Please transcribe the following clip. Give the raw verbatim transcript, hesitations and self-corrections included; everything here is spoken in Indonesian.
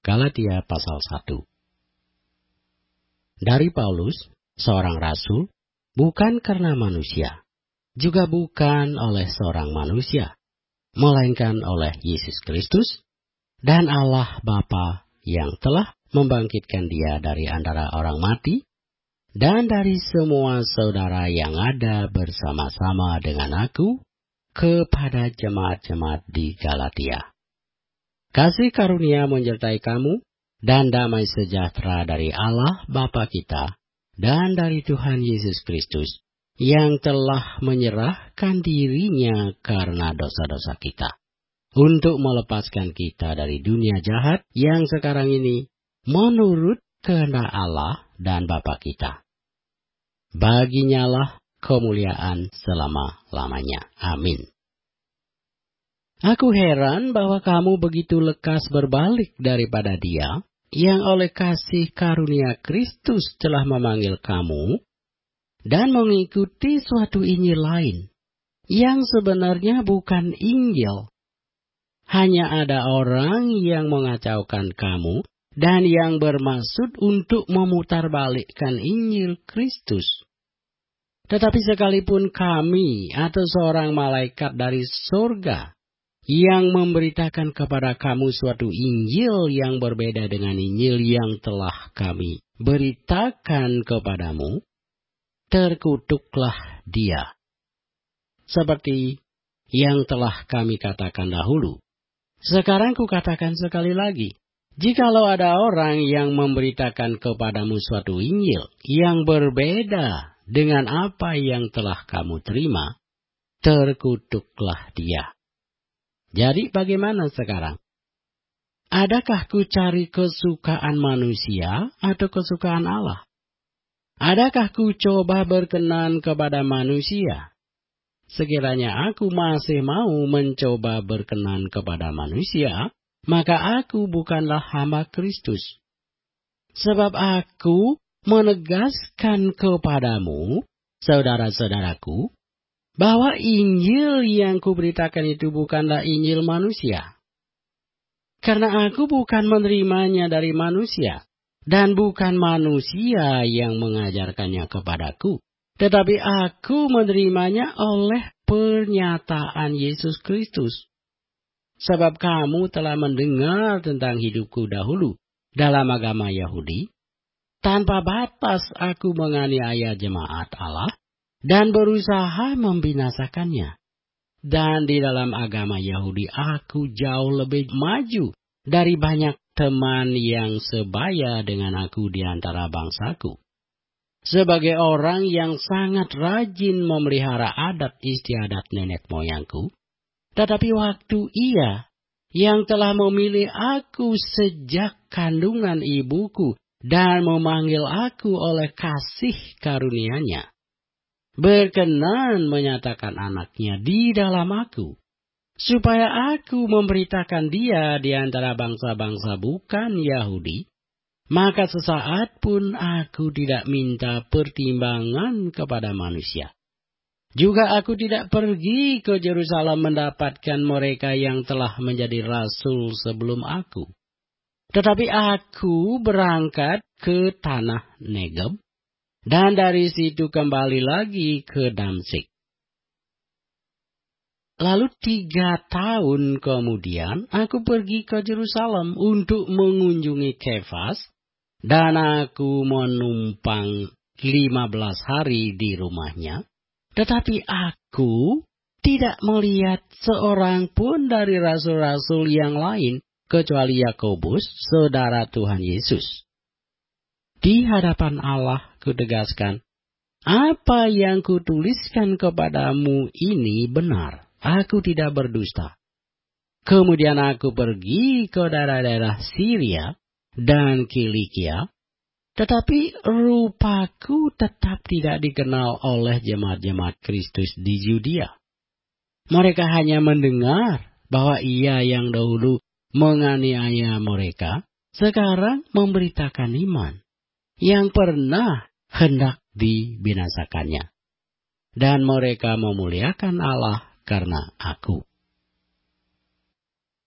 Galatia pasal satu. Dari Paulus, seorang rasul, bukan karena manusia, juga bukan oleh seorang manusia, melainkan oleh Yesus Kristus dan Allah Bapa yang telah membangkitkan Dia dari antara orang mati, dan dari semua saudara yang ada bersama-sama dengan aku, kepada jemaat-jemaat di Galatia. Kasih karunia menyertai kamu, dan damai sejahtera dari Allah Bapa kita, dan dari Tuhan Yesus Kristus, yang telah menyerahkan dirinya karena dosa-dosa kita, untuk melepaskan kita dari dunia jahat yang sekarang ini, menurut kehendak Allah dan Bapa kita. Baginya lah kemuliaan selama-lamanya. Amin. Aku heran bahwa kamu begitu lekas berbalik daripada Dia, yang oleh kasih karunia Kristus telah memanggil kamu, dan mengikuti suatu Injil lain, yang sebenarnya bukan Injil. Hanya ada orang yang mengacaukan kamu, dan yang bermaksud untuk memutarbalikkan Injil Kristus. Tetapi sekalipun kami atau seorang malaikat dari surga yang memberitakan kepada kamu suatu Injil yang berbeda dengan Injil yang telah kami beritakan kepadamu, terkutuklah dia. Seperti yang telah kami katakan dahulu. Sekarang kukatakan sekali lagi. Jikalau ada orang yang memberitakan kepadamu suatu Injil yang berbeda dengan apa yang telah kamu terima, terkutuklah dia. Jadi bagaimana sekarang? Adakah ku cari kesukaan manusia atau kesukaan Allah? Adakah ku coba berkenan kepada manusia? Sekiranya aku masih mau mencoba berkenan kepada manusia, maka aku bukanlah hamba Kristus. Sebab aku menegaskan kepadamu, saudara-saudaraku, bahwa Injil yang kuberitakan itu bukanlah Injil manusia. Karena aku bukan menerimanya dari manusia, dan bukan manusia yang mengajarkannya kepadaku, tetapi aku menerimanya oleh pernyataan Yesus Kristus. Sebab kamu telah mendengar tentang hidupku dahulu dalam agama Yahudi. Tanpa batas aku menganiaya jemaat Allah dan berusaha membinasakannya. Dan di dalam agama Yahudi aku jauh lebih maju dari banyak teman yang sebaya dengan aku di antara bangsaku. Sebagai orang yang sangat rajin memelihara adat istiadat nenek moyangku, tetapi waktu Ia yang telah memilih aku sejak kandungan ibuku dan memanggil aku oleh kasih karunia-Nya, berkenan menyatakan anaknya di dalam aku, supaya aku memberitakan Dia di antara bangsa-bangsa bukan Yahudi, maka sesaat pun aku tidak minta pertimbangan kepada manusia. Juga aku tidak pergi ke Yerusalem mendapatkan mereka yang telah menjadi rasul sebelum aku. Tetapi aku berangkat ke tanah Negeb, dan dari situ kembali lagi ke Damsyik. Lalu tiga tahun kemudian aku pergi ke Yerusalem untuk mengunjungi Kefas, dan aku menumpang lima belas hari di rumahnya. Tetapi aku tidak melihat seorang pun dari rasul-rasul yang lain kecuali Yakobus, saudara Tuhan Yesus. Di hadapan Allah kutegaskan, apa yang kutuliskan kepadamu ini benar, aku tidak berdusta. Kemudian aku pergi ke daerah-daerah Syria dan Kilikia, tetapi rupaku tetap tidak dikenal oleh jemaat-jemaat Kristus di Yudea. Mereka hanya mendengar bahwa Ia yang dahulu menganiaya mereka, sekarang memberitakan iman, yang pernah hendak dibinasakannya. Dan mereka memuliakan Allah karena aku.